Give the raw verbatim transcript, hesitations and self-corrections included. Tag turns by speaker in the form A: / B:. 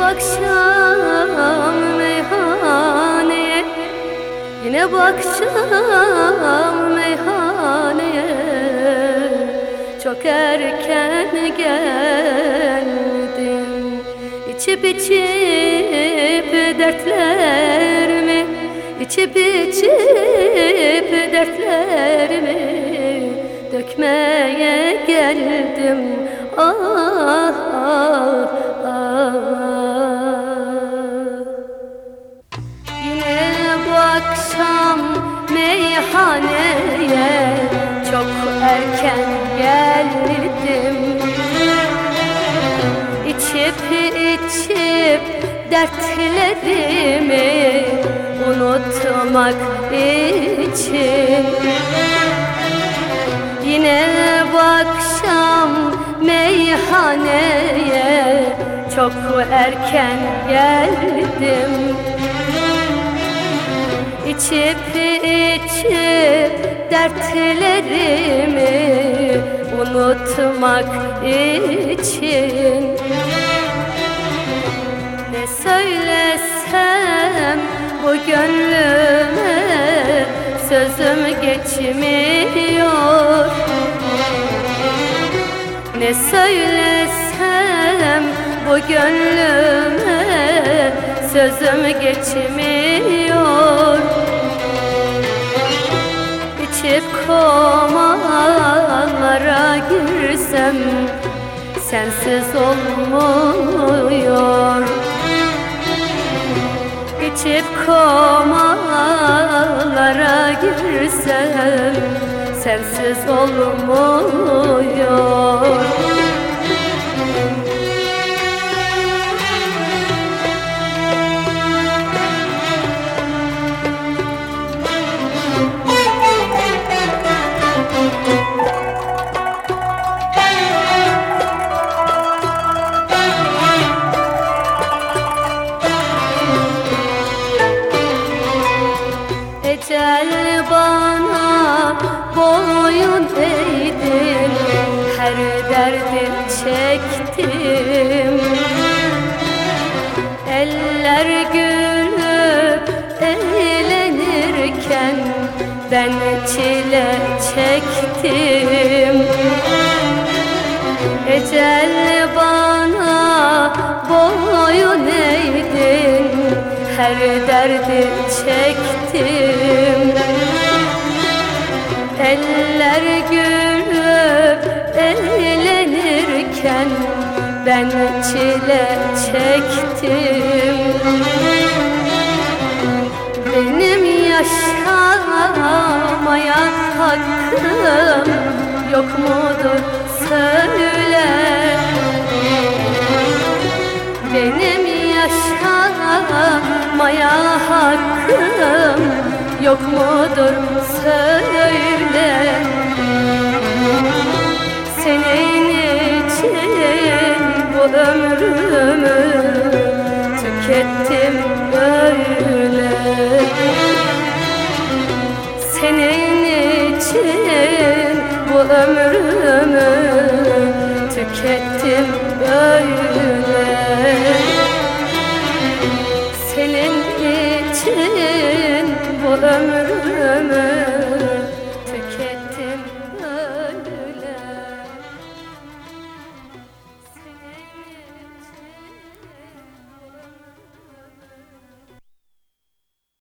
A: akşam meyhaneye, yine bu akşam meyhaneye çok erken geldim. İçip içip dertlerimi, içip içip dertlerimi dökmeye geldim. Ah ah ah. Yine bu akşam meyhaneye çok erken geldim. İçip içip dertlerimi unutmak için. Yine bu akşam meyhaneye çok erken geldim. İçip içip dertlerimi unutmak için. Ne söylesem bu gönlüme sözüm geçmiyor. Ne söylesem bu gönlüme sözüm geçmiyor. İçip komalara girsem sensiz olmuyor. İçip komalara girsem sensiz olmuyor. Ecel bana boyun eğdim, her derdim çektim. Eller gülüp eğlenirken ben çile çektim. Ecel bana boyun eğdin, her derdi çektim. Eller gülüp eğlenirken ben çile çektim. Benim yaşamaya hakkım yok mudur söyle. Benim yaşamaya hakkım yok mudur söyle. Senin için bu ömrümü tükettim böyle. Senin için bu ömrümü tükettim böyle. Senin için bu ömrümü